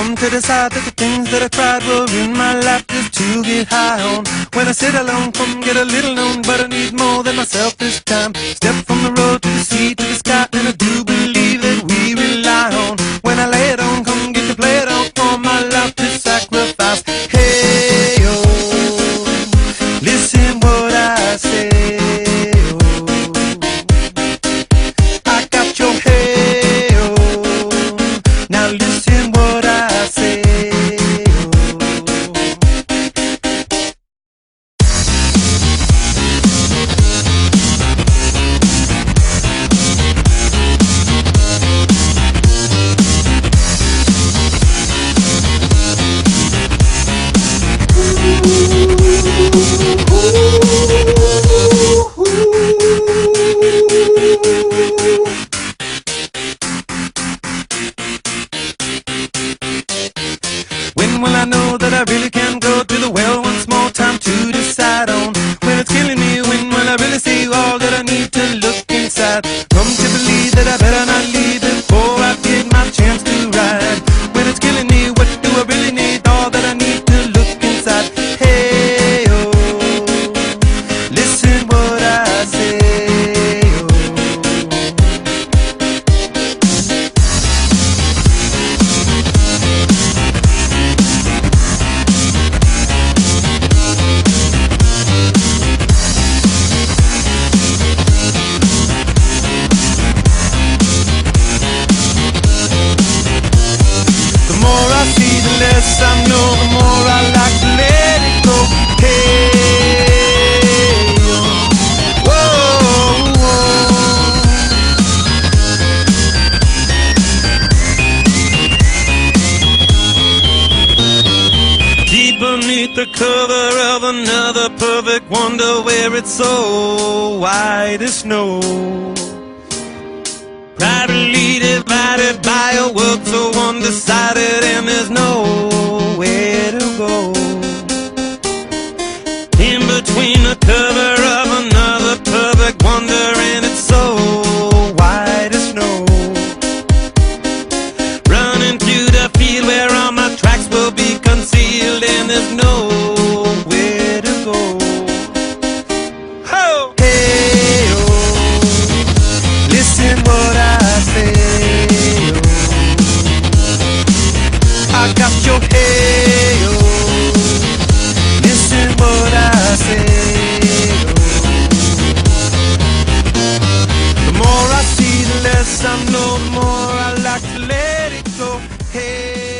come to decide that the things that I tried were in my life just to get high on. When I sit alone, come get a little known, but I need more than myself this time. Step from the road to the sea to the sky, and I do believe that we rely on. When I lay it on, come get to play it on, for my life to sacrifice. Hey, oh, listen what I say. When will I know that I really can go to the well once more? Time to decide on. When it's killing me, when will I really see all that I need to look inside? Come to believe that I better not leave before I get my chance to ride. When it's killing me, what do I really need? All that I need to look inside. Hey, oh, listen what I say. The less I know, the more I like to let it go. Hey, whoa, whoa. Deep beneath the cover of another perfect wonder, where it's so white as snow, privately divided by a world so undecided, and there's nowhere to go. In between the cover of another perfect wonder, and it's so white as snow, running through the field where all my tracks will be concealed, and there's nowhere to go. Oh, hey, oh, listen what I say. I got your hey, oh, listen what I say. The more I see, the less I know, the more I like to let it go. Hey.